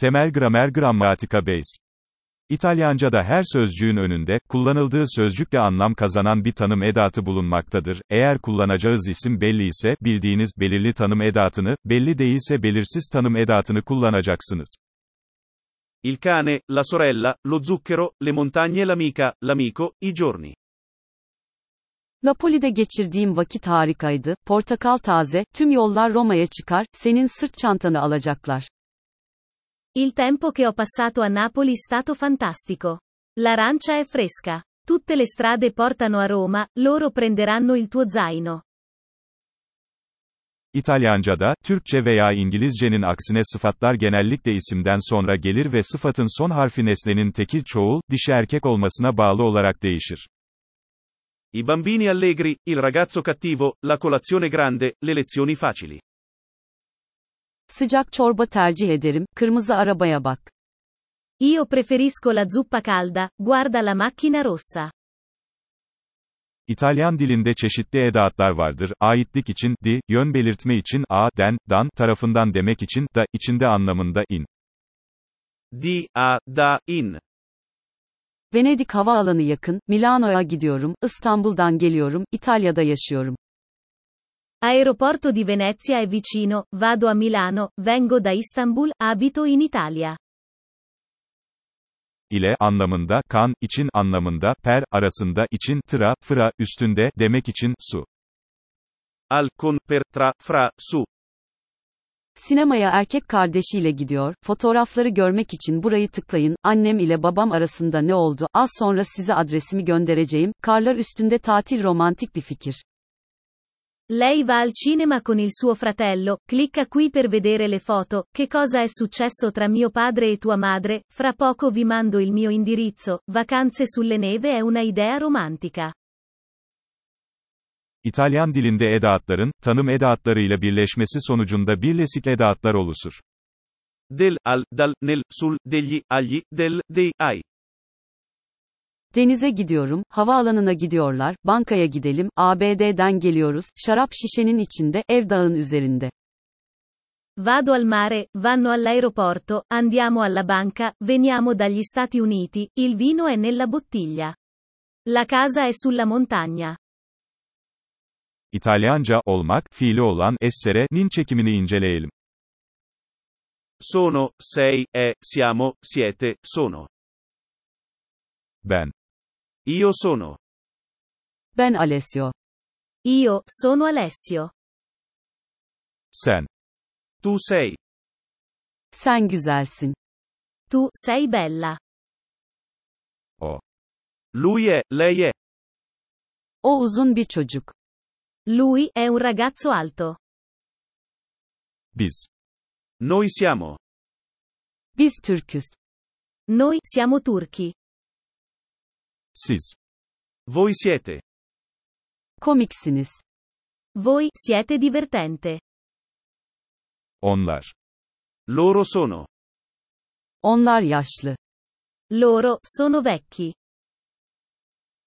Temel gramer grammatica base. İtalyanca'da her sözcüğün önünde, kullanıldığı sözcükle anlam kazanan bir tanım edatı bulunmaktadır. Eğer kullanacağınız isim belli ise, bildiğiniz, belirli tanım edatını, belli değilse belirsiz tanım edatını kullanacaksınız. Il cane, la sorella, lo zucchero, le montagne, l'amica, l'amico, i giorni. Napoli'de geçirdiğim vakit harikaydı, portakal taze, tüm yollar Roma'ya çıkar, senin sırt çantanı alacaklar. Il tempo che ho passato a Napoli è stato fantastico. L'arancia è fresca. Tutte le strade portano a Roma, loro prenderanno il tuo zaino. İtalyanca'da, Türkçe veya İngilizcenin aksine sıfatlar genellikle isimden sonra gelir ve sıfatın son harfi nesnenin tekil çoğul, dişi erkek olmasına bağlı olarak değişir. I bambini allegri, il ragazzo cattivo, la colazione grande, le lezioni facili. Sıcak çorba tercih ederim, kırmızı arabaya bak. Io preferisco la zuppa calda, guarda la macchina rossa. İtalyan dilinde çeşitli edatlar vardır. Aitlik için, di, yön belirtme için, a, den, dan, tarafından demek için, da, içinde anlamında, in. Di, a, da, in. Venedik havaalanı yakın, Milano'ya gidiyorum, İstanbul'dan geliyorum, İtalya'da yaşıyorum. Aeroporto di Venezia è vicino, vado a Milano, vengo da Istanbul, abito in Italia. İle, anlamında, kan, için, anlamında, per, arasında, için, tra, fra, üstünde, demek için, su. Al, con, per, tra, fra, su. Sinemaya erkek kardeşiyle gidiyor, fotoğrafları görmek için burayı tıklayın, annem ile babam arasında ne oldu, az sonra size adresimi göndereceğim, karlar üstünde tatil romantik bir fikir. Lei va al cinema con il suo fratello, clicca qui per vedere le foto, che cosa è successo tra mio padre e tua madre, fra poco vi mando il mio indirizzo, vacanze sulle neve è una idea romantica. İtalyan dilinde edatların, tanım edatlarıyla birleşmesi sonucunda birleşik edatlar oluşur. Del, al, dal, nel, sul, degli, agli, del, dei, ai. Denize gidiyorum, havaalanına gidiyorlar, bankaya gidelim, ABD'den geliyoruz, şarap şişenin içinde, ev dağın üzerinde. Vado al mare, vanno all'aeroporto, andiamo alla banca, veniamo dagli Stati Uniti, il vino è nella bottiglia. La casa è sulla montagna. İtalyanca, olmak, fiili olan, essere'nin çekimini inceleyelim. Sono, sei, è, siamo, siete, sono. Ben. Io sono. Ben Alessio. Io sono Alessio. Sen. Tu sei. Sen güzelsin. Tu sei bella. O. Lui è, lei è. O uzun bir çocuk. Lui è un ragazzo alto. Biz. Noi siamo. Biz Türküz. Noi siamo turchi. Siz. Voi siete. Komiksiniz. Voi siete divertente. Onlar. Loro sono. Onlar yaşlı. Loro sono vecchi.